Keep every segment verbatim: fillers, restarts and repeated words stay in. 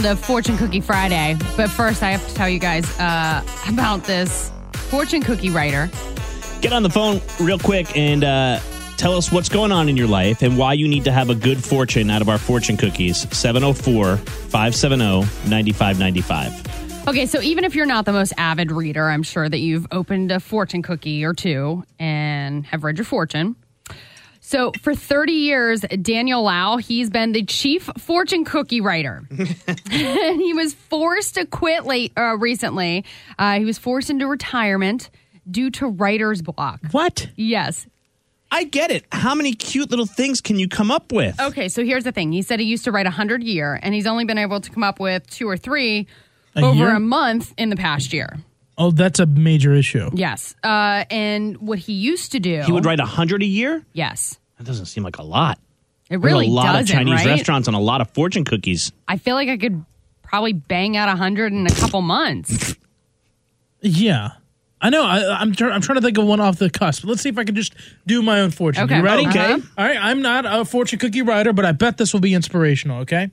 to Fortune Cookie Friday. But first, I have to tell you guys uh, about this fortune cookie writer. Get on the phone real quick and uh, tell us what's going on in your life and why you need to have a good fortune out of our fortune cookies. seven oh four, five seven oh, nine five nine five. Okay, so even if you're not the most avid reader, I'm sure that you've opened a fortune cookie or two and have read your fortune. So for thirty years, Daniel Lau, he's been the chief fortune cookie writer. And he was forced to quit late uh, recently. Uh, he was forced into retirement due to writer's block. What? Yes. I get it. How many cute little things can you come up with? Okay, so here's the thing. He said he used to write one hundred a year, and he's only been able to come up with two or three A over year? a month in the past year. Oh, that's a major issue. Yes. Uh, and what he used to do... He would write one hundred a year? Yes. That doesn't seem like a lot. It really There's a lot doesn't, of Chinese right? restaurants and a lot of fortune cookies. I feel like I could probably bang out one hundred in a couple months. Yeah. I know. I, I'm, tr- I'm trying to think of one off the cusp. Let's see if I can just do my own fortune. Okay. You ready? Okay. Uh-huh. All right. I'm not a fortune cookie writer, but I bet this will be inspirational, okay?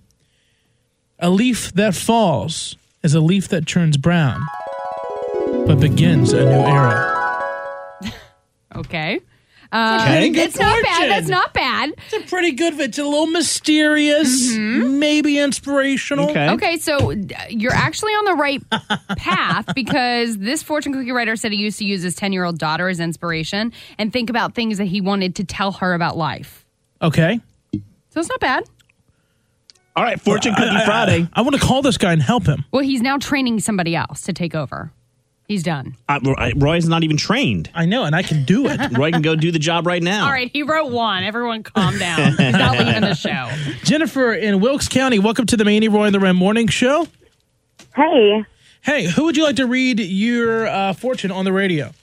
A leaf that falls is a leaf that turns brown, but begins a new era. Okay. Uh, Okay, good it's not bad. fortune. That's not bad. It's a pretty good, it's a little mysterious, maybe inspirational. Okay. Okay, so uh, you're actually on the right path because this fortune cookie writer said he used to use his ten-year-old daughter as inspiration and think about things that he wanted to tell her about life. Okay. So it's not bad. All right, Fortune Cookie I, I- Friday. I, want to call this guy and help him. Well, he's now training somebody else to take over. He's done. Uh, Roy- Roy's not even trained. I know, and I can do it. Roy can go do the job right now. All right, he wrote one. Everyone calm down. He's not leaving the show. Jennifer in Wilkes County, welcome to the Manny Roy and the Ram Morning Show. Hey, Hey, who would you like to read your uh, fortune on the radio?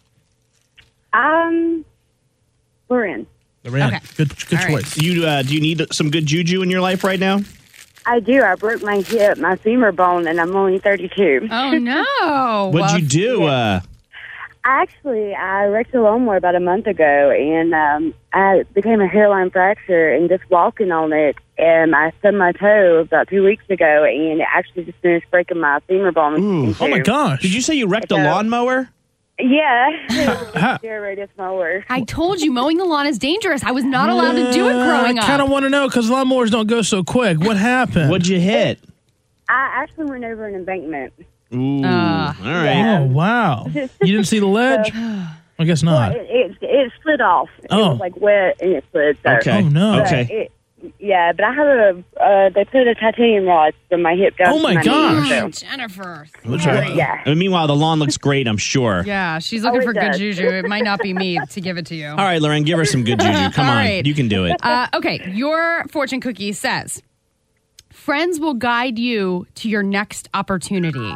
um, we're in. The Ram. Okay. Good, good All right. choice. You uh, do you need some good juju in your life right now? I do. I broke my hip, my femur bone, and I'm only thirty-two. Oh, no. What'd Well, you do? Uh, Actually, I wrecked a lawnmower about a month ago, and um, I became a hairline fracture, and just walking on it, and I stubbed my toe about two weeks ago, and it actually just finished breaking my femur bone. Ooh. in Oh, my two. gosh. did you say you wrecked a No. lawnmower? Yeah. Ha. Deer radius mower. I told you mowing the lawn is dangerous. I was not allowed to do it growing I up. kind of want to know because lawnmowers don't go so quick. What happened? What'd you hit? I actually went over an embankment. Ooh, Uh, all right. Oh, wow. You didn't see the ledge? I guess not. It, it, it slid off. It Oh. was like wet, and it slid. So. Okay. Oh, no. But Okay. It, yeah, but I have a, uh, they put a titanium rod from my hip down Oh, to my my gosh. knee. Oh, So. Jennifer. That's sorry. right. Yeah. And meanwhile, the lawn looks great, I'm sure. Yeah, she's looking Oh, it for good does. juju. It might not be me to give it to you. All right, Lauren, give her some good juju. Come All on. right. You can do it. Uh, okay, your fortune cookie says, friends will guide you to your next opportunity.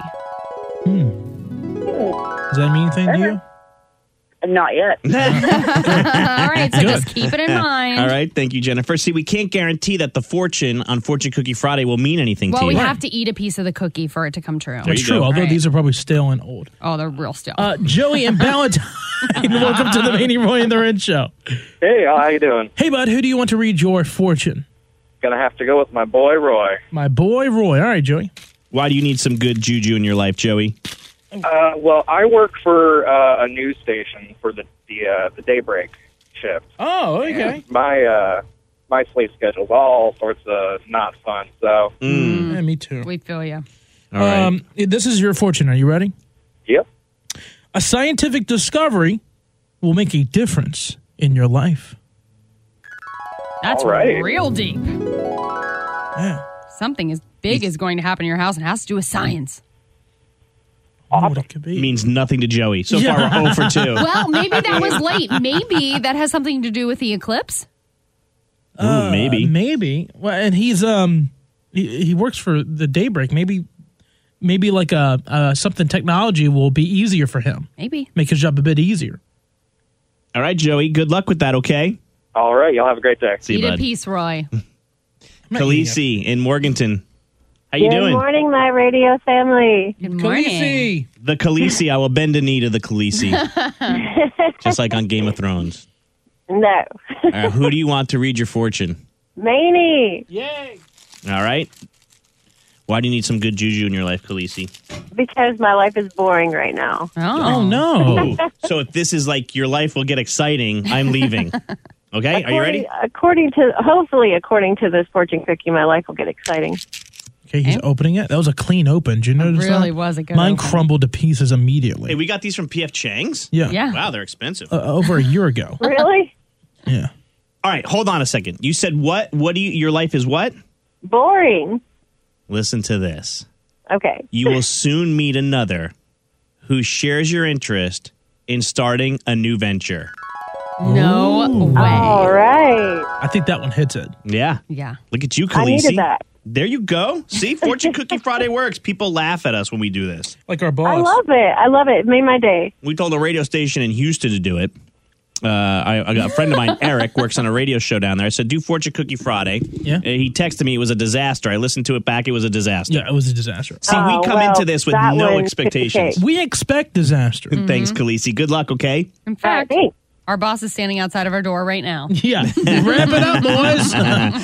Does that mean anything to you? Not yet. All right, so just keep it in mind. All right. Thank you, Jennifer. See, we can't guarantee that the fortune on Fortune Cookie Friday will mean anything Well, to we you. have to eat a piece of the cookie for it to come true. There It's you true, go. although All right. these are probably stale and old. Oh, they're real still. Uh, Joey and Valentine, welcome to the Manny Roy and the Ren Show. Hey, how you doing? Hey, bud, who do you want to read your fortune? Gonna have to go with my boy Roy. My boy, Roy. All right, Joey. Why do you need some good juju in your life, Joey? Uh, well, I work for uh, a news station for the the, uh, the daybreak shift. Oh, okay. My uh, my sleep schedule's all sorts of not fun. So, Mm. Yeah, me too. we feel you. All right. Um, this is your fortune. Are you ready? yep. A scientific discovery will make a difference in your life. That's All right. real deep. Yeah. Something as big is going to happen in your house and it has to do with science. I don't know what it could be. Means nothing to Joey. So Yeah. far, we're oh for two. Well, maybe that was late. Maybe that has something to do with the eclipse. Ooh, maybe. Uh, maybe. Well, and he's um he, he works for the Daybreak. Maybe maybe like a uh, something technology will be easier for him. Maybe. Make his job a bit easier. All right, Joey. Good luck with that, okay? All right, y'all have a great day. See Eat you, a bud. piece, Roy. I'm not eating it. Khaleesi in Morganton. How you Good doing? morning, my radio family. Good morning. Khaleesi. The Khaleesi. I will bend a knee to the Khaleesi. Just like on Game of Thrones. No. All right, who do you want to read your fortune? Manny. Yay. All right. Why do you need some good juju in your life, Khaleesi? Because my life is boring right now. Oh, Oh, no. Oh, so if this is like your life will get exciting, I'm leaving. Okay, are you ready? According to, hopefully, according to this fortune cookie, my life will get exciting. Okay, he's opening it. That was a clean open. Did you notice really that? was a good Mine open. crumbled to pieces immediately. Hey, we got these from P F Chang's. yeah. Yeah. Wow, they're expensive. Uh, over a year ago. Really? Yeah. All right, hold on a second. You said what? What do you? Your life is what? Boring. Listen to this. Okay. You will soon meet another who shares your interest in starting a new venture. no way. All right. I think that one hits it. Yeah. Yeah. Look at you, I needed Khaleesi. that. There you go. See, Fortune Cookie Friday works. People laugh at us when we do this. Like our boss. I love it. I love it. It made my day. We told a radio station in Houston to do it. Uh, I, I got a friend of mine, Eric, works on a radio show down there. I said, do Fortune Cookie Friday. Yeah. And he texted me. It was a disaster. I listened to it back. It was a disaster. Yeah, it was a disaster. See, Oh, we come well, into this with that no one expectations. took the We expect disaster. Thanks, Khaleesi. Good luck, okay? In Uh, fact, thanks. our boss is standing outside of our door right now. Yeah. Wrap it up, boys.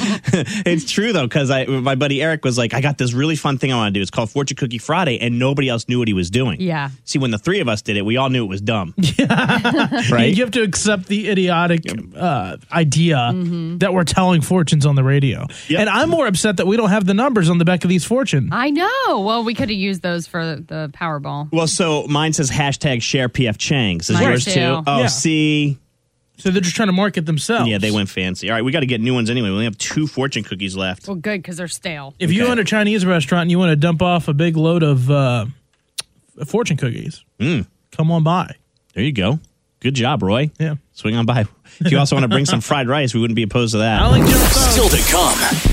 It's true, though, because I my buddy Eric was like, I got this really fun thing I want to do. It's called Fortune Cookie Friday, and nobody else knew what he was doing. Yeah. See, when the three of us did it, we all knew it was dumb. Right? You have to accept the idiotic uh, idea that we're telling fortunes on the radio. Yep. And I'm more upset that we don't have the numbers on the back of these fortunes. I know. Well, we could have used those for the Powerball. Well, so mine says hashtag share P F Chang's. Is Mine yours too. too? Oh, Yeah. see. So they're just trying to market themselves. Yeah, they went fancy. All right, we got to get new ones anyway. We only have two fortune cookies left. Well, good, because they're stale. If you Okay. own a Chinese restaurant and you want to dump off a big load of uh, fortune cookies, Mm, come on by. there you go. Good job, Roy. Yeah. Swing on by. If you also want to bring some fried rice, we wouldn't be opposed to that. I like junk Still to come.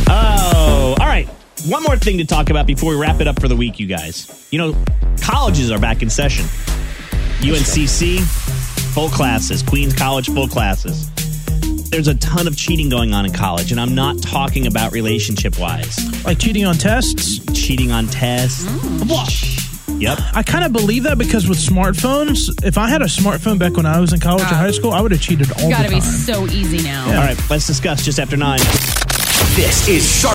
Oh, all right. One more thing to talk about before we wrap it up for the week, you guys. You know, colleges are back in session. U N C C, full classes. Queens College, full classes. There's a ton of cheating going on in college, and I'm not talking about relationship-wise. Like cheating on tests. Cheating on tests. Well, Yep. I kind of believe that because with smartphones, if I had a smartphone back when I was in college or high school, I would have cheated all It's got the to time. be so easy now. All right, let's discuss just after nine. This is Sharp